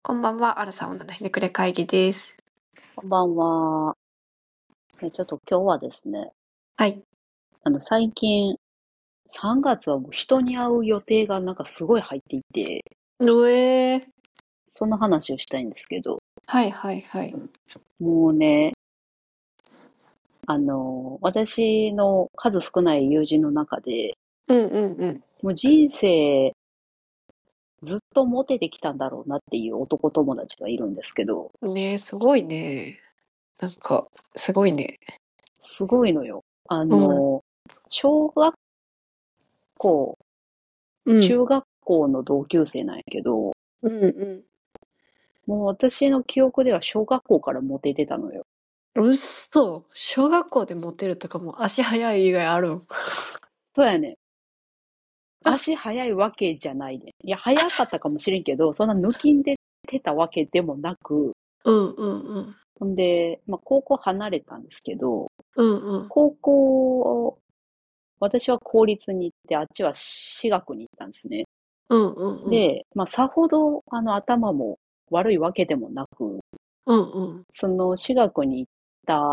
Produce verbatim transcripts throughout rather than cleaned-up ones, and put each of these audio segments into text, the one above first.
こんばんは、アラサー女のひねくれ会議です。 こんばんは。ねちょっと今日はですね、 はい。 あの、最近、さんがつはもう人に会う予定がなんかすごい入っていて、 うえー。 そんな話をしたいんですけど、 はいはいはい。 もうね、あの、私の数少ない友人の中で、 うんうんうん。 もう人生ずっとモテてきたんだろうなっていう男友達がいるんですけど、 ねえ、すごいね。なんか、すごいね。 すごいのよ。あうん。 の、小学校、 うん。 中学校の同級生なんやけど、 うんうもう私の記憶では小学校からモテてたのよ。 ん。うっそ。小学校でモテるとかも足早い以外あるん？ そうやねん。足早いわけじゃないねん。いや、早かったかもしれんけど、そんな抜きんでてたわけでもなく、 うんうんうん。 ほんで、まあ、高校離れたんですけど、 うんうん。 高校、私は公立に行って、あっちは私学に行ったんですね。 うんうんうん。 で、まあ、さほど、あの、頭も悪いわけでもなく、 うんうん。 その私学に行った、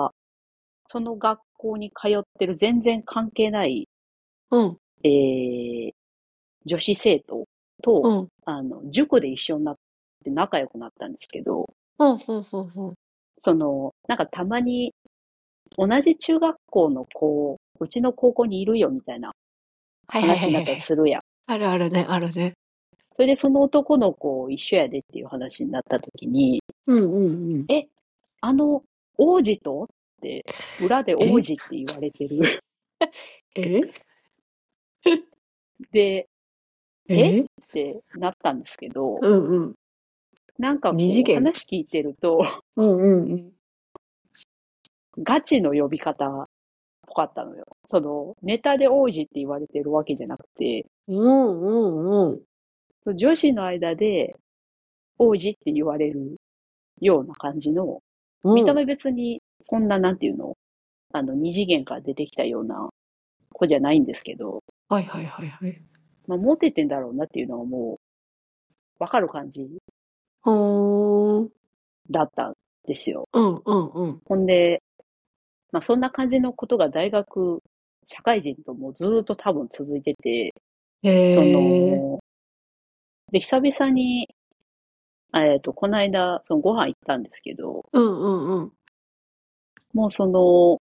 その学校に通ってる全然関係ない、 うん。 えー、女子生徒と、 うん。 あの、塾で一緒になって仲良くなったんですけど、 うんうんうんうん。 その、なんかたまに同じ中学校の子、うちの高校にいるよみたいなはいはいは話になったいはいはい。 りするやん。 あるあるね、あるね。 それでその男の子一緒やでっていう話になった時に、 うんうんうん。 え、あの王子とって、裏で王え子って言われてる。 えで、えっえてなったんですけど、 うんうん。 なんかこう二次元。 話聞いてると、 うんうんうん。 ガチの呼び方っぽかったのよ。その、ネタで王子って言われてるわけじゃなくて、 うんうんうん。 女子の間で王子って言われるような感じの、見うん。 た目別にそんななんていうの、あの、二次元から出てきたような子じゃないんですけど、 はいはいはいはい。 まあ、モテてんだろうなっていうのはもう、わかる感じほーん。 だったんですよ。 うんうんうん。 ほんで、まあ、そんな感じのことが大学、社会人ともずーっと多分続いてて、 へそえ。 の、で、久々に、えっと、この間、そのご飯行ったんですけど、 うんうんうん。 もうその、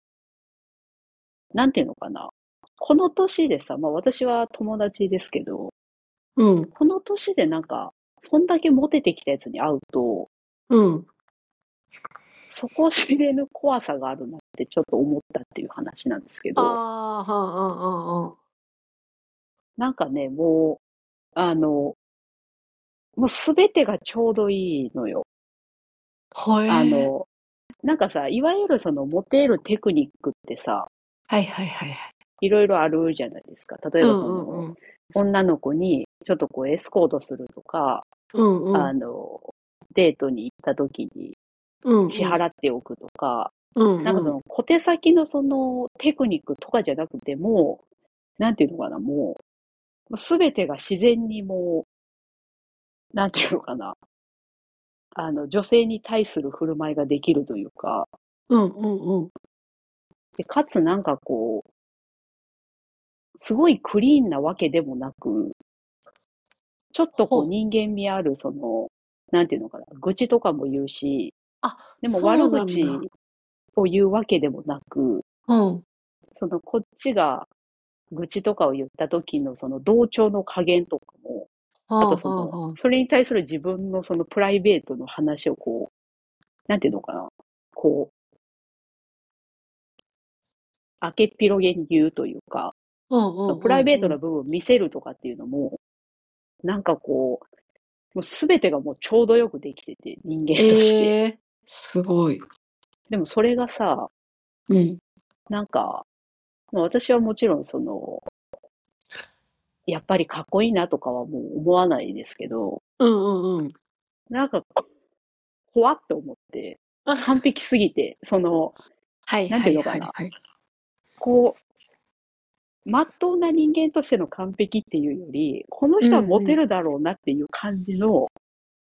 なんていうのかな。この年でさ、まあ私は友達ですけど、 うん。 この年でなんか、そんだけモテてきたやつに会うと、 うん。 そこ知れぬ怖さがあるなってちょっと思ったっていう話なんですけあど、 あ、はあ、はあ、はあ。 なんかね、もう、あの、もうすべてがちょうどいいのよ。 ほえー。 あの、なんかさ、いわゆるそのモテるテクニックってさ、 はいはいはいはい。 いろいろあるじゃないですか。例えばうんその、 うんうん。 女の子にちょっとこうエスコートするとか、 うんうあん。 の、デートに行った時にうんうん。 支払っておくとか、 うんうん。 なんかその小手先のそのテクニックとかじゃなくても、なんていうのかな、もう、すべてが自然にもう、なんていうのかな、あの、女性に対する振る舞いができるというか、 うんうんうん。 で、かつなんかこう、すごいクリーンなわけでもなく、ちょっとこうほう。 人間味ある、その、なんていうのかな、愚痴とかも言うし、 あ、 でもそう悪なんだ。 口を言うわけでもなく、 うん。 そのこっちが愚痴とかを言った時のその同調の加減とかも、 はああとその、 はあはあ。 それに対する自分のそのプライベートの話をこう、なんていうのかな、こう、明けっぴろげに言うというか、 うんうんプライベートうんうん。 な部分を見せるとかっていうのも、なんかこう、もうすべてがもうちょうどよくできてて、人間として。 ええー、すごい。 でもそれがさ、 うん。 なんか、まあ私はもちろんその、やっぱりかっこいいなとかはもう思わないですけど、 うんうんうん。 なんか怖って思って、完璧すぎて、その、なんはいはいていうのかな。 はいはい。 こう、まっとうな人間としての完璧っていうより、このう人はんうん。 モテるだろうなっていう感じの、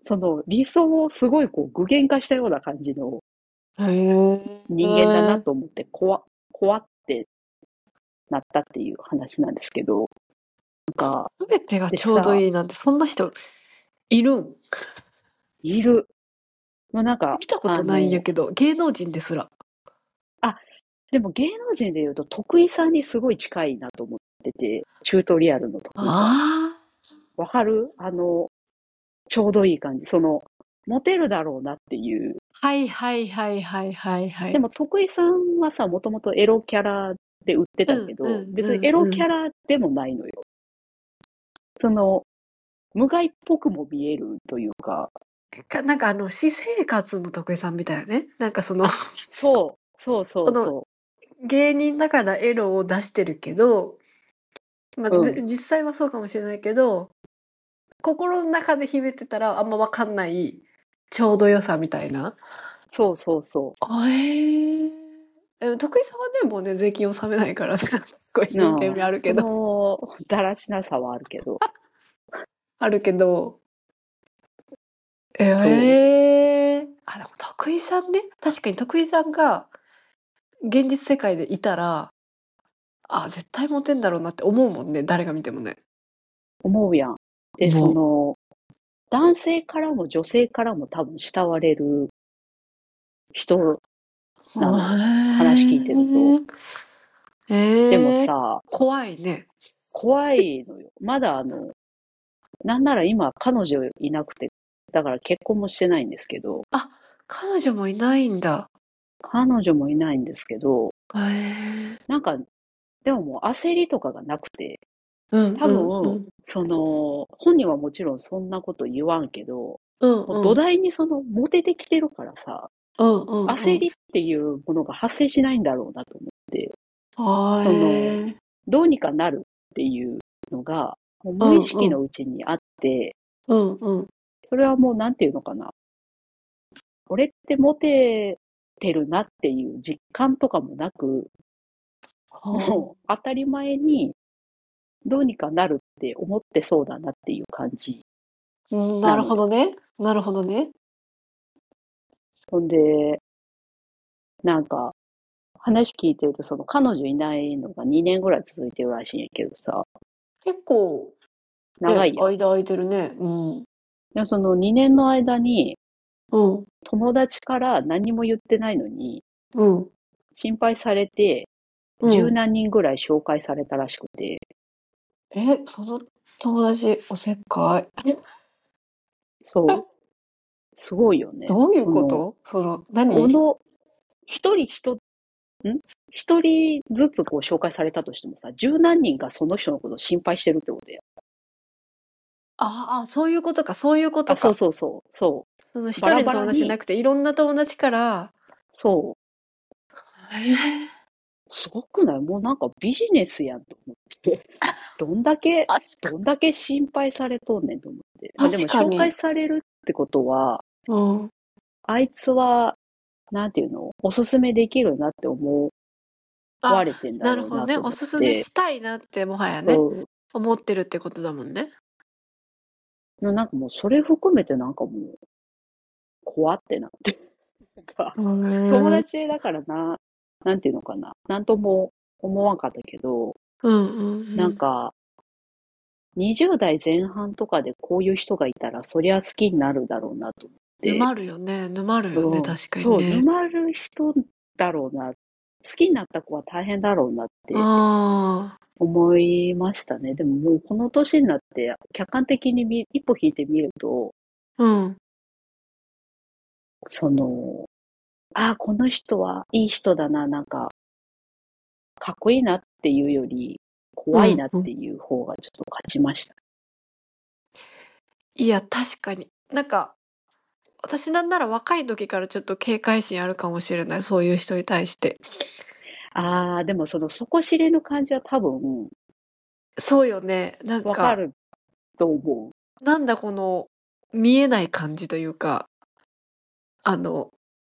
その理想をすごいこう具現化したような感じのへえ。 人間だなと思って、怖、怖ってなったっていう話なんですけど、なんか、 すべてがでちょうどさ、 いいなんて、そんな人いるん？ いる。もうなんか、 見たことないんやあの、 けど、芸能人ですら。 あ、でも芸能人で言うと徳井さんにすごい近いなと思ってて、チュートリアルの徳井さん。 あわかるあの、ちょうどいい感じ。その、モテるだろうなっていう。 あ。はいはいはいはいはいはい。 でも徳井さんはさ、もともとエロキャラで売ってうんうたけど、 ん別にエロうんうん。 キャラでもないのよ。その、無害っぽくも見えるというか、 かなんかあの、私生活の徳井さんみたいなね。なんかその、 あ、そう、そうそその、 うそ芸人だからエロを出してるけど、まあ、 う。うぜん。 実際はそうかもしれないけど、心の中で秘めてたらあんま分かんないちょうど良さみたいな。 そうそうそあ、へえ。でも徳井さんはね、もうね、税金納めないからすごいう。 偏見なあ、そ味あるけど、 の、だらしなさはあるけど、 あるけど、えそえ。あ、でも徳井さんね、確かに徳井さんが現実世界でいたら、あ、絶対モテんだろうなって思うもんね、誰が見てもね。 う、思うやん。で、そ思う。 の、男性からも女性からも多分慕われる人なのよ。話聞いてると。 へでもえ。ええ、 さ、 怖いね。 怖いのよ。まだあの、なんなら今彼女いなくて、だから結婚もしてないんですけど、 あ、彼女もいないんだ。 彼女もいないんですけど、 へえ。 なんか、でももう焦りとかがなくて、 うん多分、 うんうん。 その、本人はもちろんそんなこと言わんけど、 うんもう土うん。 台にその、モテてきてるからさ、 うんうんうん。 焦りっていうものが発生しないんだろうなと思って、 ああ、 その、 へえ。 どうにかなるっていうのが、もううんうん。 無意識のうちにあって、 うんうん。 それはもうなんていうのかな。俺ってモテてるなっていう実感とかもなく、 はもう当たり前にどうにかなるって思ってそうだなっていう感じあ。うん、なるなのよ。 ほどね。なるほどね。 ほんで、なんか、話聞いてると、その彼女いないのがにねんぐらい続いてるらしいんやけどさ、 結構、ね、 長いやん。 間空いてるね。うん。 でもそのにねんの間に、 うん。 友達から何も言ってないのに、 うん。 心配されて、十うん。 何人ぐらい紹介されたらしくて、 え、その友達、おせっかい。え、 そう、すごいよね。 どういうその、 ことその、何？ この、一人一、ん一人ずつこう紹介されたとしてもさ、十何人がその人のことを心配してるってことや。 ああ、そういうことか、そういうこあ、 とか。 そうそうそう、そそのう。バラ一人の友達じゃなバラに、 くて、いろんな友達から、 そう、 ええ、 すごくないもうなんかビジネスやんと思って。どんだけ、 確かどんだけ心配されとんねんと思って。まあでも紹介確かに。 されるってことは、 うん。 あいつは、なんていうの、おすすめできるなって思あ、 われてんだなるほどね。 ろうなと思っおすすめて、 したいなってもはやね、 そ思ってるってことだもんね。 う。なんかもうそれ含めてなんかもう、怖ってなって。なんか、 うーん。 友達だからな、なんていうのかな。なんとも思わんかったけど、 うんうんうん。 なんか、にじゅう代前半とかでこういう人がいたら、そりゃ好きになるだろうなと思って、 沼るよね、沼るよね、 うん、 確かにそう、 ね。 沼る人だろうな。好きになった子は大変だろうなってああ、 思いましたね。でももうこの年になって客観的に見一歩引いてみると、 うん。 その、ああ、この人はいい人だな、なんか、かっこいいなっていうより、怖いなっうんうん。 ていう方がちょっと勝ちました。 いや、確かに。なんか、私なんなら若い時からちょっと警戒心あるかもしれない、そういう人に対して。 ああ、でもその底知れぬ感じは多分、 そうよね。なんか、 わかると思う。 なんだこの見えない感じというか、あの、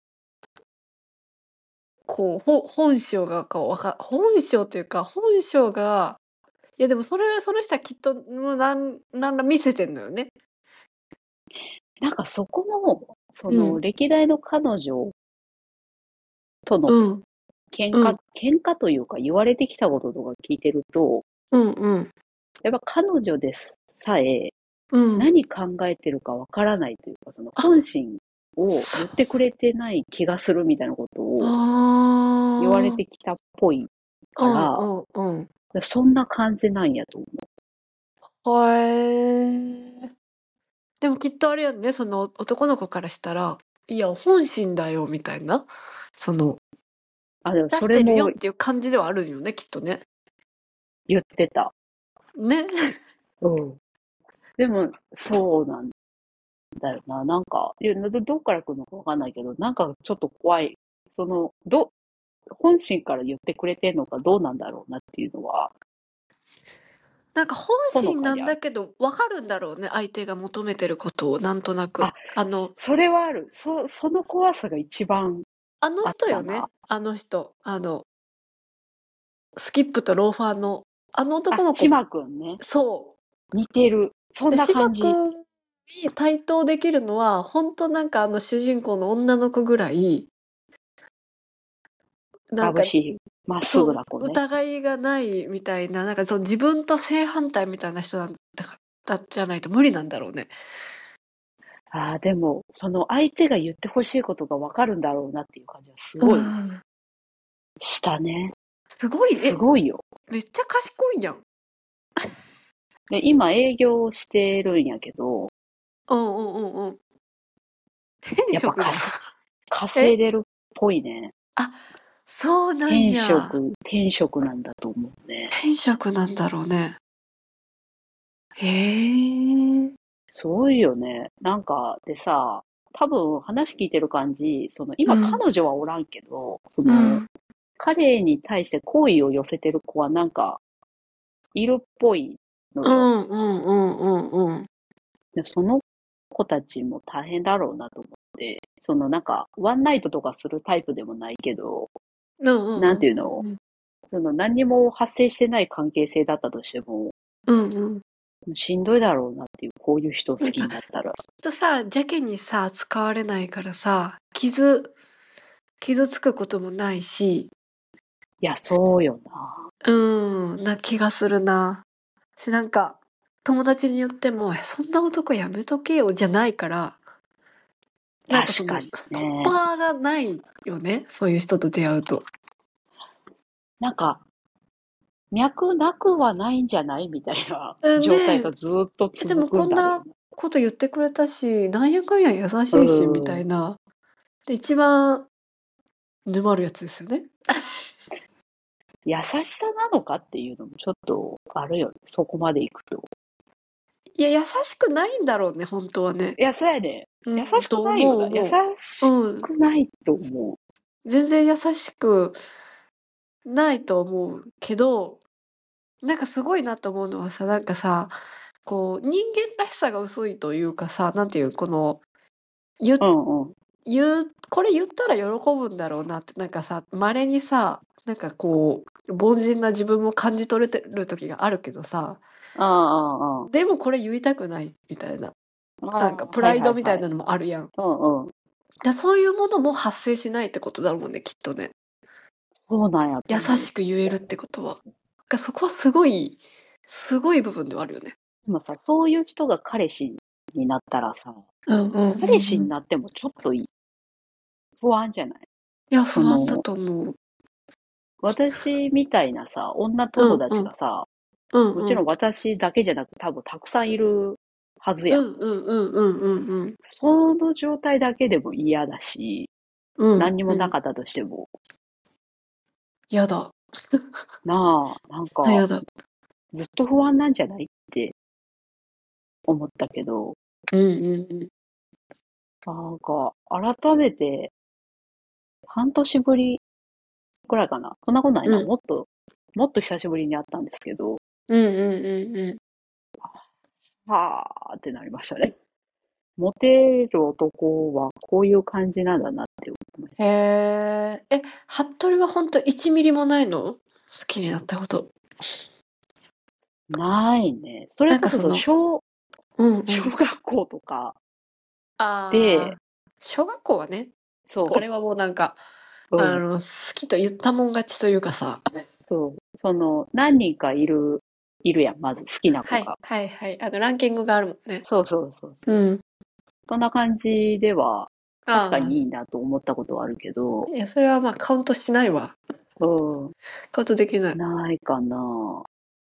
こう、ほ本性がこうわか本性というか、本性が、いやでもそれはその人はきっと、もうなんなんら見せてんのよね。 なんかそこも、その、 うん。 歴代の彼女とのうん。 喧嘩、 うん。 喧嘩というか言われてきたこととか聞いてると、 うんうん。 やっぱ彼女ですさえうん。 何考えてるかわからないというか、そのあ、 本心をそう。 言ってくれてない気がするみたいなことを言われあてきたっぽいあ。うから、 んうんうん。 そんな感じなんやと思へえ。でもきっとあれやんね、その男の子からしたら、いや、本心だよみたいな、その、 う。あ、でも出してるよそれもっていう感じではあるんよね、きっとね。 言ってた。 ね。 うん。でも、そうなんだよな。なんか、いやどどっから来るのかわかんないけど、なんかちょっと怖い。その、ど、本心から言ってくれてんのかどうなんだろうなっていうのは、 なんか本ほの心なんかにある。 だけど、分かるんだろうね、相手が求めてることをなんとなく。 あ、 あのそれはある。そ、その怖さが一番あのあったな。 人よね、あの人。あの、スキップとローファーの、あの男あ、 の子、 島くんね。 そう。 似てる。そんで、 な島感じ。 君に対等できるのは、ほんとなんかあの主人公の女の子ぐらい、なんか、 眩しい。まっすそう、 ぐな子ね。 疑いがないみたいな、なんかその自分と正反対みたいな人なんだから、だじゃないと無理なんだろうね。 ああ、でも、その相手が言ってほしいことがわかるんだろうなっていう感じはすうごいん。 したね。 すごい、 すえ、 ごいよ。 めっちゃ賢いやん。 で、今営業してるんやけど、 うんうんうんうん。天やっぱ職じゃん。 かす稼え？ いでるっぽいね。 あ、そうなん天や。 職、天職なんだと思うね。 天職なんだろうね。へえ。 すごいよね。なんか、でさ、多分話聞いてる感じ、その、今うん。 彼女はおらんけど、その、 うん。 彼に対して好意を寄せてる子はなんか、いるっぽいのよ。 うんうんうんうんうん。 で、その子たちも大変だろうなと思って、そのなんか、ワンナイトとかするタイプでもないけど、 うんうんなんうんていうの、 うん。 その何にも発生してない関係性だったとしても、 うんうん。 しんどいだろうなっていう、こういう人好きなんか、 になったら。 とさ、邪気にさ、使われないからさ、傷傷つくこともないし、 いや、そうよな。 うーん、な気がするな。し、なんか、友達に言っても、え、そんな男やめとけよじゃないから、なんかその、 確かにストッパね。 ーがないよね、そういう人と出会うと。 なんか、脈なくはないんじゃないみたいなえ、 状態ねがずーっとえ、でも続くこんなんだろうな。 こと言ってくれたし、なんやかんや優うしいしみたーん。 いな。で、一番沼るやつですよね。 優しさなのかっていうのもちょっとあるよね。そこまで行くと。 いや、優しくないんだろうね、本当はね。 いや、そうやね。優うん、 しくとないよな。優思う思う。 しうん。 くないと思全然優しくないと思うけど、なんかすごいなと思うのはさ、なんかさ、こう、人間らしさが薄いというかさ、なんていう、この、言う。うんうん。 言う、これ言ったら喜ぶんだろうなって、なんかさ、稀にさ、なんかこう、凡人な自分も感じ取れてる時があるけどさ、 ああ、ああ、 でもこれ言いたくないみたいな、 ああ。 なんかああ、はいプライはいはい。 ドみたいなのもあるやん。 うんうん。 だそういうものも発生しないってことだろうね、きっとね。 そうなんやと優思う。 しく言えるってことは。がそこはすごい、すごい部分ではあるよね。 でもさ、そういう人が彼氏になったらさ、 うんうんうん彼氏うん。 になってもちょっとい不安じゃない？ いや、不安だその、 と思う。 私みたいなさ、女友うんうん。 達がさ、 うんうん。 もちろん私だけじゃなく多分たくさんいるはずやん。 うんうんうんうんうんうん。 その状態だけでも嫌だし、 うん何にもうん。 なかったとしても、 やだ。 なあ、なんか、 やだ。 ずっと不安なんじゃないって思ったけど、 うんうんうん。 なんか、改めて、半年ぶりくらいかな。そんなことないな。 うん。 もっと、もっと久しぶりに会ったんですけど、 うんうんうんうん。 はーってなりましたね。モテる男はこういう感じなんだなって思いましへえ。え、服部はほんといちミリもないの？好きになったこと。 た。ないね。それこそ、 なんかその小、 うんう小ん。 学校とか、 で、 ああ、小学校はね、 そあれはもうなんか、 う、うん、 あの、好きと言ったもん勝ちというかさ。 そう、その、何人かいる、いるやん、まず好きな子はい、 が。 はい、はい。あの、ランキングがあるもんね。 そうそうそうそう。 うん。 そんな感じでは、確かああ、 にいいなと思ったことはあるけど、 いや、それはまあカウントしないわ。 うん、 カウントできない。 ないかな。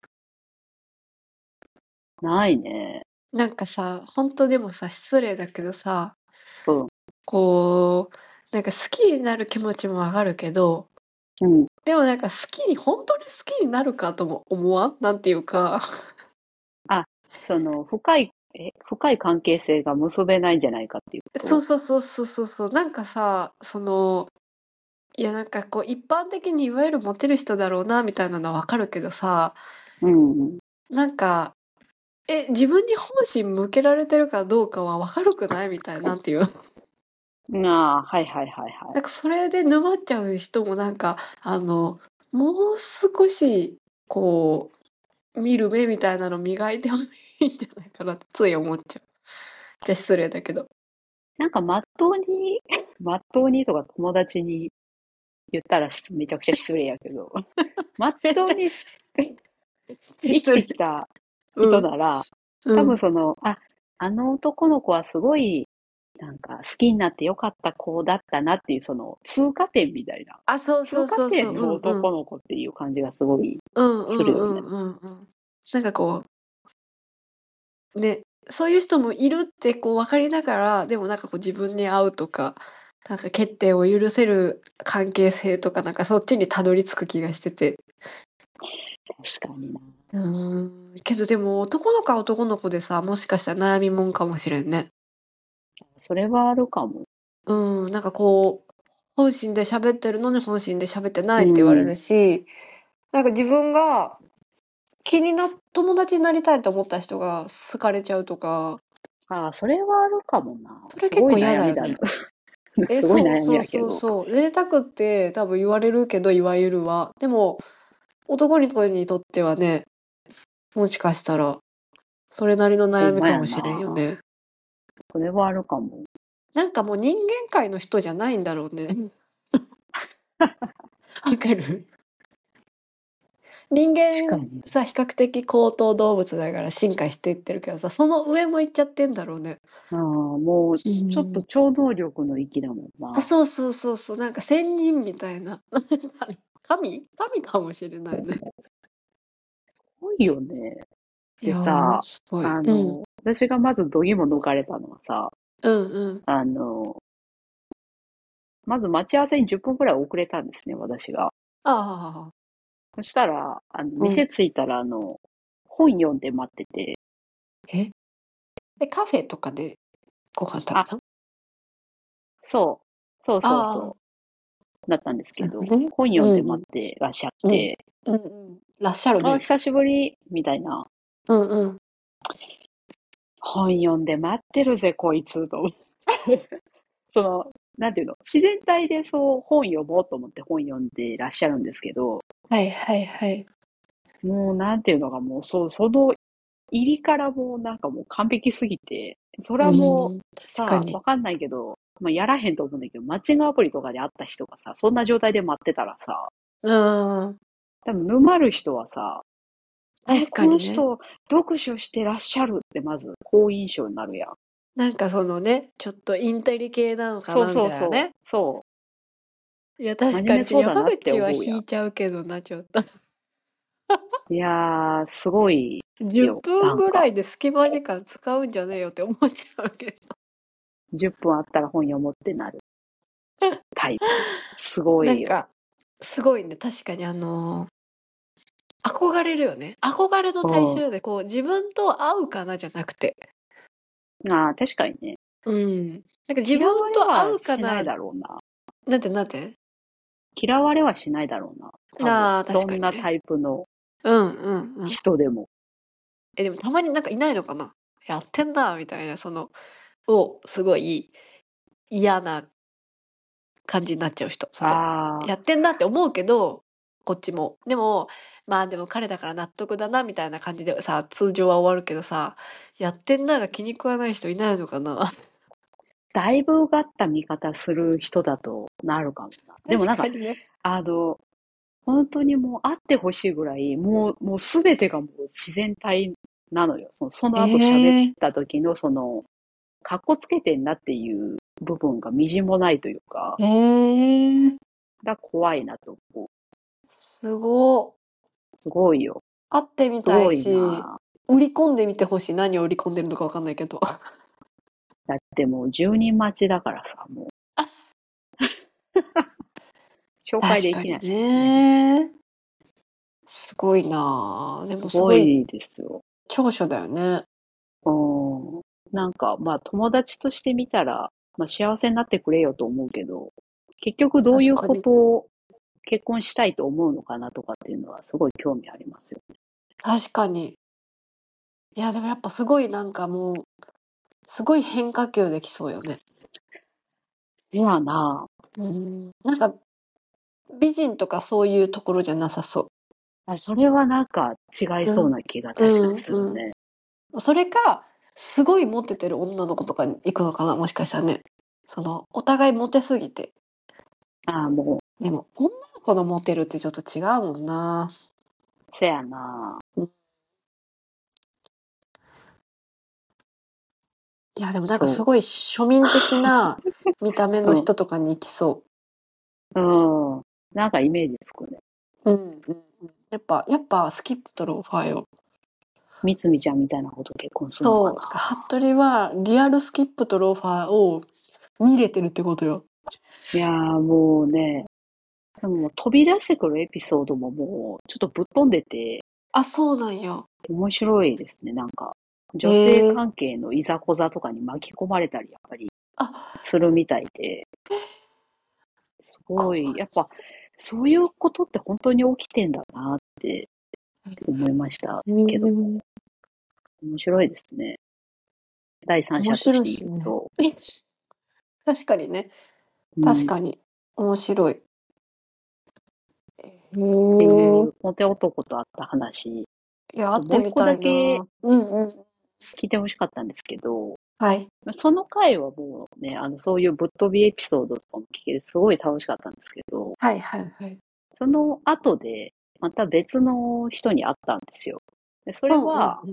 ないね。 なんかさ、本当でもさ、失礼だけどさ、 うん、 こう、なんか好きになる気持ちもわかるけど、 うん。 でもなんか好きに、本当に好きになるかとも思わんなんていうか。 あ、その、深い、え、深い関係性が結べないんじゃないかっていうこそうと。 そうそうそうそうそう。なんかさ、その、いやなんかこう一般的にいわゆるモテる人だろうなみたいなのはわかるけどさ、 うん、 なんか、え、自分に本心向けられてるかどうかはわかるくないみたいな、なんていう。 うん。ああ、はいはいはいはい。 なんかそれで沼っちゃう人もなんか、あの、もう少し、こう、見る目みたいなの磨いてもいいんじゃないかなってつい思っちゃう。じゃあ失礼だけど。 なんか、まっとうに、まっとうにとか友達に言ったらめちゃくちゃ失礼やけど、まっめっちゃとうに生き失礼。 てきたうん、 人なら、多うん。 分その、あ、あの男の子はすごい、なんか好きになってよかった子だったなっていう、その通過点みたいな。 あ、そうそ通過うそうそう、 点のうんうん。 男の子っていう感じがすごいうんうするよね。 んうんうんうん。なんかこう、ね、そういう人もいるってこう分かりながら、でもなんかこう自分に合うとか、なんか欠点を許せる関係性とか、なんかそっちにたどり着く気がしてて。 確かにな。 うーん。けどでも男の子は男の子でさ、もしかしたら悩みもんかもしれんね。 それはあるかも。 うん、なんかこう、本心で喋ってるのに本心で喋ってなういって言われん。 るし、なんか自分が気にな、友達になりたいと思った人が好かれちゃうとか、 ああ、それはあるかもな。すごいそれ結構嫌悩みだ。 だよね。え、 すごい悩みそうそうやけど。 そうそう。贅沢って多分言われるけど、いわゆるは。でも、男にとにとってはね、もしかしたら、それなりの悩みほんまやかもしれんよな。 ね。 それはあるかも。 なんかもう人間界の人じゃないんだろうね。わかる？人間確かに。 さ、比較的高等動物だから進化していってるけどさ、その上も行っちゃってんだろうね。 ああ、もう、 うちょっとん。 超能力の域だもんあ、 な。 そうそうそうそう、なんか仙人みたいな。神神かもしれないね。 すごいよね。でいやー、 さ、 すごい。うん。 あの、私がまず度肝抜かれたのはさ、 うんうん。 あの、まず待ち合わせにじゅっぷんくらい遅れたんですね、私が。 ああ、 そしたら、あの、 うん。 店着いたら、あの、本読んで待ってて、 えで、カフェとかでご飯食べあ、 たの？ そう、そうそうああ、 そう、だったんですけど、 なるほどね。 本読んで待うんうん。 ってらっしゃっうん。 て、 うんうん。らっしゃるあ、 ね。 久しぶり、みたいな。 うんうん。 本読んで待ってるぜ、こいつ、と思って。その、なんていうの、自然体でそう本読もうと思って本読んでらっしゃるんですけど、 はいはいはい。 もうなんていうのがもう、そう、その入りからもうなんかもう完璧すぎて、それうはもうーん、確かさ、 に。 わかんないけど、まあ、やらへんと思うんだけど、マッチングアプリとかで会った人がさ、そんな状態で待ってたらさ、 うーん、 多分沼る人はさ、え、 確かこのにね。 人、読書してらっしゃるってまず、好印象になるやん。 なんかそのね、ちょっとインテリ系なのかそうなみそうそう、 たいなね。 そいや、 う、真確かに、ちょ面目そうだなって山口は思うやん。 引いちゃうけどな、ちょっと。 いやー、すごい 10 よ、な分んか。 ぐらいで隙間時間使うんじゃねえよって思っちゃうけど。 じゅっぷんあったら本読もうってなるタイプ。すごいよ。 なんか、すごいね、確かにあの、憧れるよね。憧れの対う象で、こう、自分と合うかなじゃなくて。 ん。ああ、確かにね。 うん。なんか自嫌わ分と合れはうかな、 しないだろうな。 なんてなんて嫌われはしないだろうな。多分。 ああー、確かにね。 どんなタイプのうんうんうん。 人でも。 え、でもたまになんかいないのかな、やってんな、みたいな、その、を、すごい嫌な感じになっちゃう人。その、 ああ、 やってんなって思うけど、こっちも。でも、まあでも彼だから納得だな、みたいな感じでさ、通常は終わるけどさ、やってんなが気に食わない人いないのかな。 だいぶうがった見方する人だとなるかもな。でもなんか、 確かにね。 あの、本当にもう会ってほしいぐらい、もう、もうすべてがもう自然体なのよ。その、その後喋っええた時のその、かっこつけてんなっていう部分がみじんもないというか、 ええが怖いなと思う。 すごすごいよ。 い。会ってみたいすごいし、 な。 売り込んでみてほしい。何を売り込んでるのかわかんないけど。 だってもうじゅうにん待ちだからさ、もう紹介確かにできない。 ね。すごいなぁ。ですもすごいごいですよ。 長所だよね。 うん。なんか、まあ友達として見たら、まあ幸せになってくれよと思うけど、結局どういうこ確かに。 とを結婚したいと思うのかなとかっていうのはすごい興味ありますよね。 確かに。いや、でもやっぱすごいなんかもう、すごい変化球できそうよね。 いやなうん。なんか、美人とかそういうところじゃなさそあ、それはなんか違いう。うん。 そうな気が確かにうん、うするね。 ん。それか、すごいモテてる女の子とかに行くのかな、もしかしたらね。その、お互いモテすぎて。 ああ、もでも、女の子のモテるってちょっと違うもんな。 う、せやなうん。いや、でもなんかすそごい庶民的な見た目う。 のうん。 人とかに行きそうん。なんかイメージつくね。 う。うん、うん、うん。やっぱ、やっぱスキップとローファーよ。 みつみちゃんみたいなこと結婚するのかそう。 な。 服部はリアルスキップとローファーを見れてるってことよ。 いやーもうね、でも飛び出してくるエピソードももうちょっとぶっ飛んでてあ、そうなんや。 面白いですね。なんか女性へえ。 関係のいざこざとかに巻き込まれたりやっぱりあ、 するみたいで、すごこい、やっぱそういうことって本当に起きてんだなって思いましたう。 けども、 うん。 面白いですね。第三面者として白いしね。 言うと。 確かにね。 うん。 確かに。面白い。へっていえ。 うモテ男と会った話いや、会っともう一個てみたいだけな。うんうん。 聞いてほしかったんですけど、 はい。 その回はもうね、あの、そういうぶっ飛びエピソードとかも聞けてすごい楽しかったんですけど、 はいはいはい。 その後でまた別の人に会ったんですよ。で、そうんうんれは、 うん。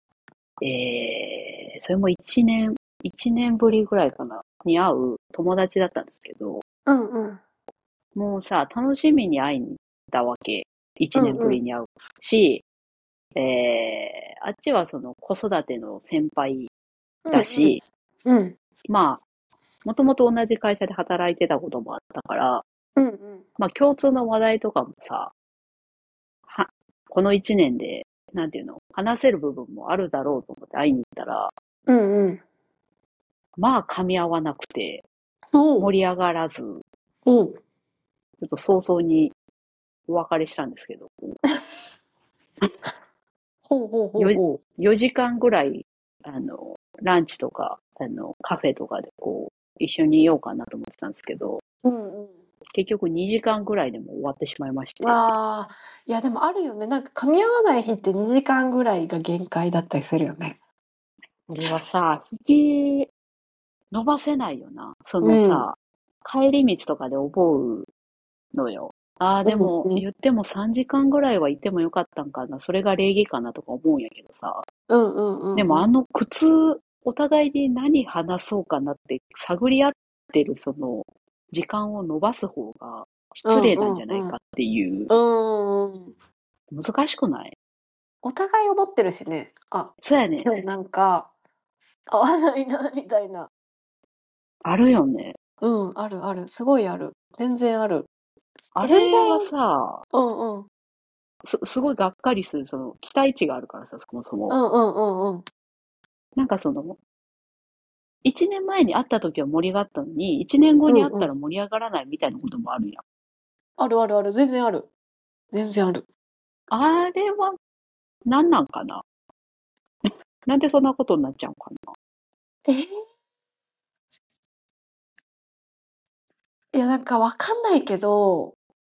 えー、それも一年、一年ぶりぐらいかな、に会う友達だったんですけど、 うんうん。 もうさ、楽しみに会いに行ったわけ。一年ぶうんうん。 りに会うし、えー、あっちはその子育ての先輩うんうん。 だし、 うん。 まあ、もともと同じ会社で働いてたこともあったから、 うんうん。 まあ共通の話題とかもさ、は、この一年で、なんていうの、話せる部分もあるだろうと思って会いに行ったら、 うんうん。 まあ噛み合わなくて、 おう。 盛り上がらず、ちょおう。 っと早々にお別れしたんですけど、 ほうほうほうよ、 ほよじかんぐらい、あの、ランチとか、あの、カフェとかでこう、一緒にいようかなと思ってたんですけど、 う。うんうん。 結局にじかんぐらいでも終わってしまいまして、 ああ、いやでもあるよね。なんか噛み合わない日ってにじかんぐらいが限界だったりするよね。 これはさ、引き伸ばせないよな。そうん。 のさ、帰り道とかで思うのよ。ああ、でうんうん。 も言ってもさんじかんぐらいはいてもよかったんかな。それが礼儀かなとか思うんやけどさ。 うんうんうんうん。 でもあの苦痛、お互いに何話そうかなって探り合ってるその時間を伸ばす方がうん失礼なんうんうん。 じゃないかっていう、 うんうん。 難しくない？ お互い思ってるしね。あ、 そうやね。 今日なんか合わないなみたいな。 あるよね。 うん、あるある。すごいある。全然ある。 あえ、全然れはさ、 うんうん。 す、すごいがっかりする、その期待値があるからさ、そもそも。 うんうんうんうん。 なんかその、一年前に会った時は盛り上がったのに、一年後に会っうんうん。 たら盛り上がらないみたいなこともあるやん。 あるあるある。全然ある。全然ある。 あれは何なんかな？なんでそんなことになっちゃうかな？ えーいや、なんかわかんないけど、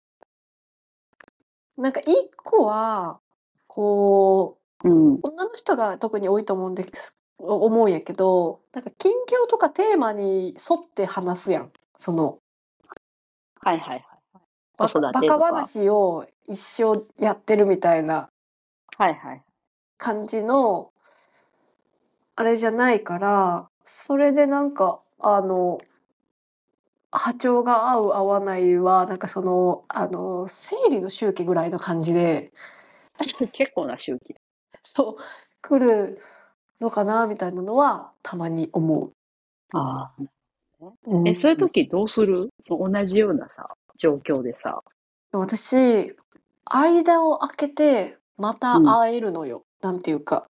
なんか一個は、こうん。 う、女の人が特に多いと思うんです思うんやけど、なんか近況とかテーマに沿って話すやん。その、 はいはいはい。子バカ、 育バカてとか。 話を一生やってるみたいなはいはい。 感じの、あれじゃないから、それでなんか、あの、波長が合う合わないは、なんかその、あの、生理の周期ぐらいの感じで、 結構な周期。 そう、来るのかな、みたいなのは、たまに思う。 ああ。え、 うん。 そういう時どうする？そう同じようなさ、状況でさ。 私、間を空けて、まうん。 た会えるのよ。なんていうか。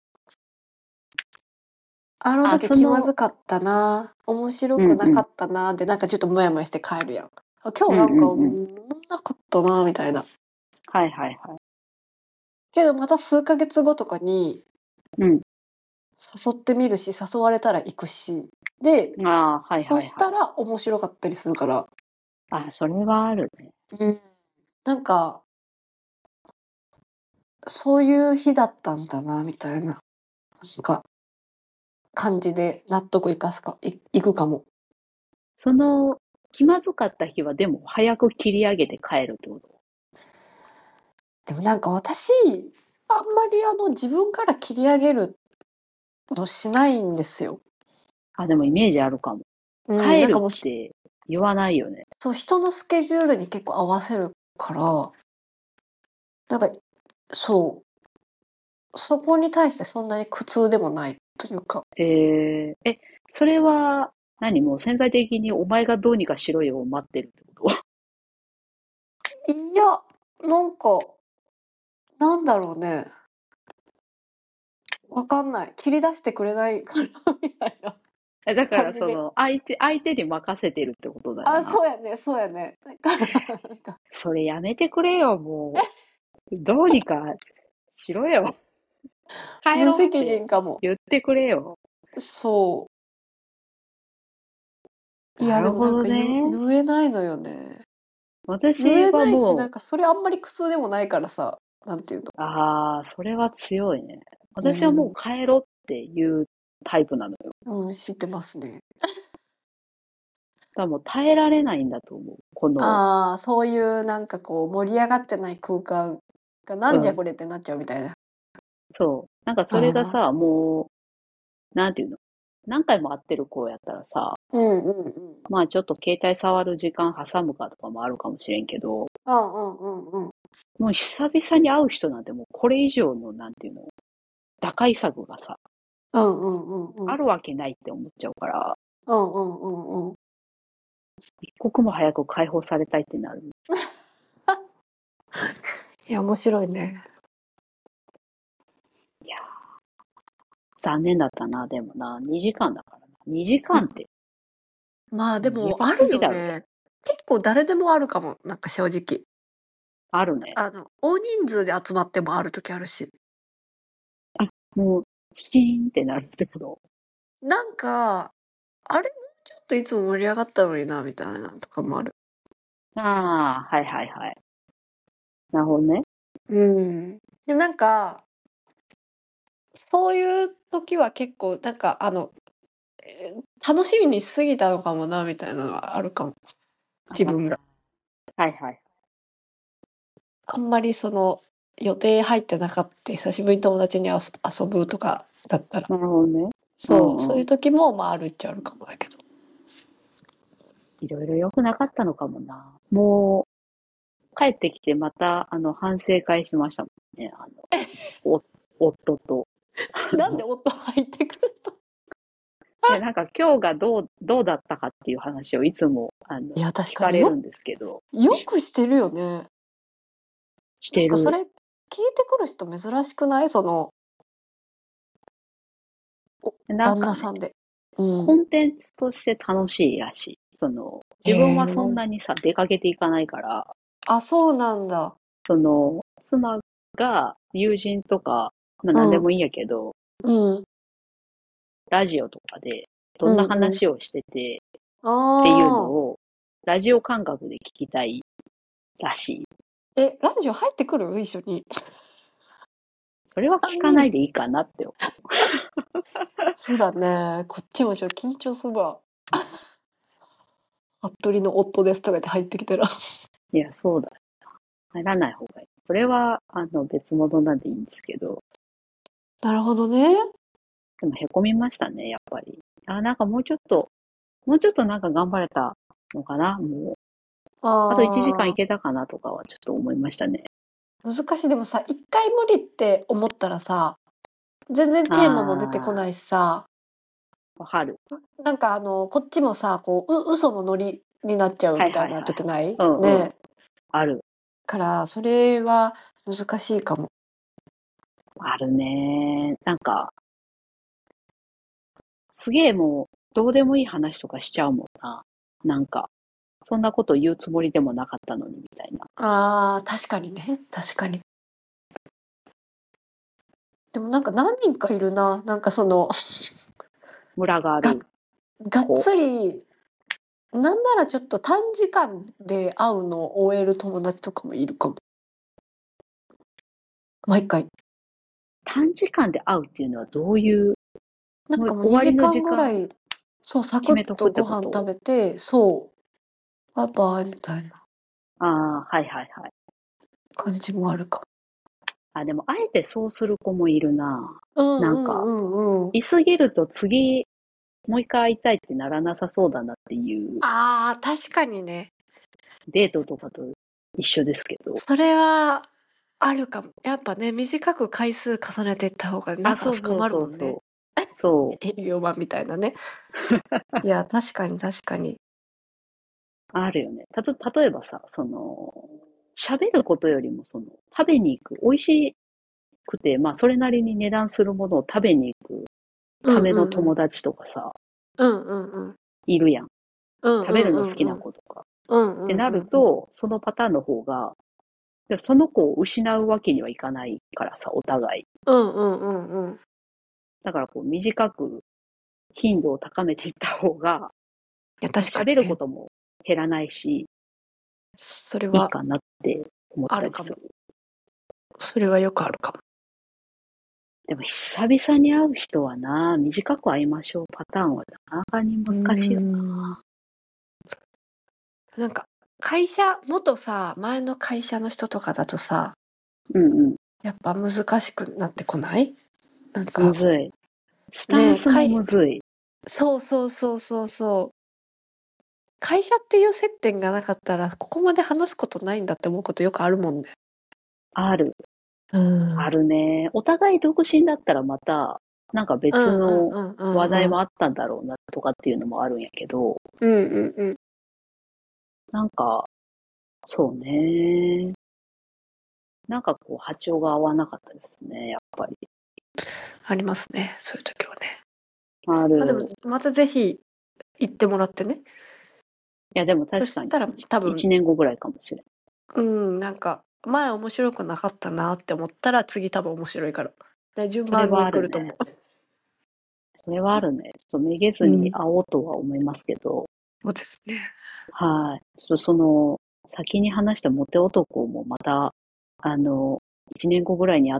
あのあ、 時気まその、 ずかったな、面白うんうん。 くなかったな、でなんかちょっとモヤモヤして帰るやん。あ、今うん日なんか、 うんうん。 うん、なかったな、みたいな。 はいはいはい。 けどまた数ヶ月後とかにうん。 誘ってみるし、誘われたら行くし。で、 ああ、はいそはいはい。 したら面白かったりするから。 あ、それはあるね。 うん。なんか、そういう日だったんだな、みたいな。なんか、感じで納得いかすか、い、いくかも。 その、気まずかった日はでも早く切り上げて帰るってこと？ でもなんか私、あんまりあの自分から切り上げるのしないんですよ。 あ、でもイメージあるかも。 うん、 帰るなんかもうひ、 って言わないよね。 そう、人のスケジュールに結構合わせるから、なんか、そう、そこに対してそんなに苦痛でもないというか。 えー、え、それは何もう潜在的にお前がどうにかしろよを待ってるってこと？ いや、なんか、なんだろうね。わかんない。切り出してくれないかな、みたいなえだから感じで。 その、相手、相手に任せてるってことだよあ、 な。 そうやね、そうやね。だから、なんか、 それやめてくれよ、もう。どうにかしろよ。帰無責ろうって任かも。 言ってくれよ。 そう。いや、でなるほどもなんか言う、 ね。 言えないのよね。言私えないし、なはもんかそれあんまり苦痛でもないからさ、なんていうの。 う、ああ、それは強いね。私はもううん、 帰ろうっていうタイプなのよ。 うん、知ってますね。 だからもう耐えられないんだと思う。この、 ああ、そういうなんかこう盛り上がってない空間がなうん、 んじゃこれってなっちゃうみたいな。 そう。なんかそれがああ、 さ、もう、なんていうの。何回も会ってる子やったらさ、 うんうんうん。 まあちょっと携帯触る時間挟むかとかもあるかもしれんけど、 うんうんうんうん。 もう久々に会う人なんてもうこれ以上の、なんていうの、打開策がさ、 うんうんうんうん。 あるわけないって思っちゃうから、 うんうんうんうん。 一刻も早く解放されたいってなる。 いや、面白いね。 いやー、残念だったな、でもな。にじかんだからな。にじかんってまあでやばもあるすぎだろ。 よね。結構誰でもあるかも、なんか正直。 あるね。 あの、大人数で集まってもある時あるし。 あ、もう、チキーンってなるってこと？ なんか、あれもうちょっといつも盛り上がったのにな、みたいなとかもある。 ああ、はいはいはい。なるほどね。 うん。でもなんか、そういう時は結構、なんかあの、えー楽しみにしすぎたのかもな、みたいなのはあるかも。 あ自分が。 ーはいはい。 あんまりその、予定入ってなかった、久しぶりに友達にあそ遊ぶとかだったら。 なるほどね。うそう、 んうん。 そういう時も、まああるっちゃあるかもだけど。 いろいろ良くなかったのかもな。もう、帰ってきてまた、あの、反省会しましたもんね。あの、お、夫と。あなんでの、 夫入ってくると。 いや、なんか今日がどう、どうだったかっていう話をいつも、あの、 いや、確聞かによ、 かれるんですけど、 よくしてるよね。 してる。 なんかそれ、聞いてくる人珍しくない？その、お旦なんかね、 那さんで。うん。 コンテンツとして楽しいらしい。その、 へ自分はそんえ。 なにさ、出かけていかないから、 あ、そうなんだ。 その、妻が友人とか、まあうん、 何でもいいんやけど、 うん、 ラジオとかでどんなうんうん。 話をしててっていうのああ。 を、ラジオ感覚で聞きたいらしい。 え、ラジオ入ってくる？一緒に。 それは聞かないでいいかなって思う。 そうだね。こっちもちょっと緊張するわ。服部の夫ですとか言って入ってきたら。 いや、そうだ。入らない方がいい。それは、あの、別物なんでいいんですけど、 なるほどね。 でもへこみましたね、やっぱり。あ、なんかもうちょっと、もうちょっとなんか頑張れたのかな、もう。あといちじかんいあけたかなとかはちょっと思いましたね。 あ、難しい。でもさ、一回無理って思ったらさ、全然テーマも出てこあないしさ、 ー、わかる。 なんかあの、こっちもさ、こう、う、嘘のノリになっちゃうはいみたいなはいはい。 時ないうんうん。 ね。 ある。 から、それは難しいかも。 あるね。なんか、すげえもう、どうでもいい話とかしちゃうもんな。なんか、そんなこと言うつもりでもなかったのに、みたいな。 ああ、確かにね。確かに。でもなんか何人かいるな。なんかその、が、 ムラがある子。 がっつり、なんならちょっと短時間で会うのを終える友達とかもいるかも。毎回。 短時間で会うっていうのはどういう、 なんかもうもう終わりの 2時時間間ぐらい、そう、サクッ決めとくってとご飯食こと？ べて、そう、バイバイみたいなああ、はいはいはい。 感じもあるかあ、でも、あえてそうする子もいるな。 も。うんうなんか、 んうんうん。 いすぎると次、もう一回会いたいってならなさそうだなっていうああ、確かにね。 デートとかと一緒ですけど。 それはあるかも。やっぱね、短く回数重ねていった方があ、 仲が深そうそうまるもんね。 そうそう。そう。 営業マンみたいなね。いや、確かに確かに。 あるよね。たと、例えばさ、その、喋ることよりも、その、食べに行く、美味しくて、まあ、それなりに値段するものを食べに行くうためのんうんうん。 友達とかさ、 うんうんうん。 いるやん。 うんう食べるの好きんうんうん。 な子とか。 うんうってなんうんうん。 ると、そのパターンの方が、でもその子を失うわけにはいかないからさ、お互い。 うんうんうんうん。 だからこう、短く頻度を高めていった方が、 いや、 まあ喋る確かにね。 ことも減らないし、 それはいいかなって思っあるかも。 たりする。 それはよくあるかも。 でも久々に会う人はな、短く会いましょうパターンはなかなかにうー難しいよん。なんか、会社、元さ、前の会社の人とかだとさ、 な。うんうん。 やっぱ難しくなってこない？なんか、 むずい。スタンねえ、 スも会、 むずい。 そうそうそうそうそう。会社っていう接点がなかったら、ここまで話すことないんだって思うことよくあるもんね。 ある。 うん。うあんるね。お互い独身だったらまた、なんかう別のんうんうんうん。 話題もあったんだろうなとかっていうのもあるんやけど、 うんうんうん。 なんか、そうね。なんかこう波長が合わなかったですね、やっぱり。 ありますね。そういう時はね。まあでも、 ある。 またぜひ行ってもらってね。 いや、でも確かにそしたら多分、 いちねんごぐらいかもしれん。 うん、なんか、前面白くなかったなって思ったら次多分面白いから。で、順それ番にはあるね。 来ると思う。 それはあるね。ちょっとめげずうん。 に会おうとは思いますけど、 そうですね。 はい。ちょっとその、先に話したモテ男もまた、あの、いちねんごぐらいに会って、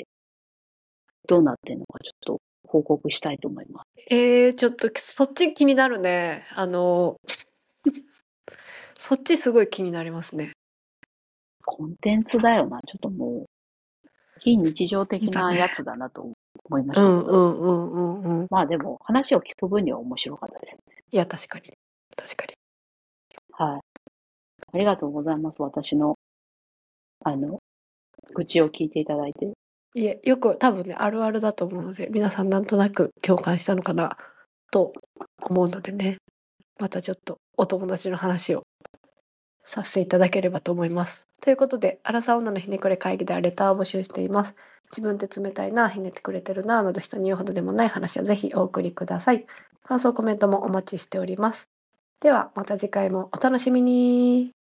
どうなってんのかちょっと報告したいと思います。 えー、ちょっとそっち気になるね。あの、そっちすごい気になりますね。 コンテンツだよな。ちょっともう、非日常そうだね。 的なやつだなと思いまうんうしたけど、 んうんうんうん。 まあでも、話を聞く分には面白かったですね。 いや、確かに。確かに。 はい。ありがとうございます。私の、あの、愚痴を聞いていただいて。 いえ、よく多分ね、あるあるだと思うので、皆さんなんとなく共感したのかなと思うのでね、またちょっとお友達の話をさせていただければと思います。ということで、アラサー女のひねくれ会議ではレターを募集しています。自分で冷たいな、ひねってくれてるな、など人に言うほどでもない話はぜひお送りください。感想コメントもお待ちしております。では、また次回もお楽しみに。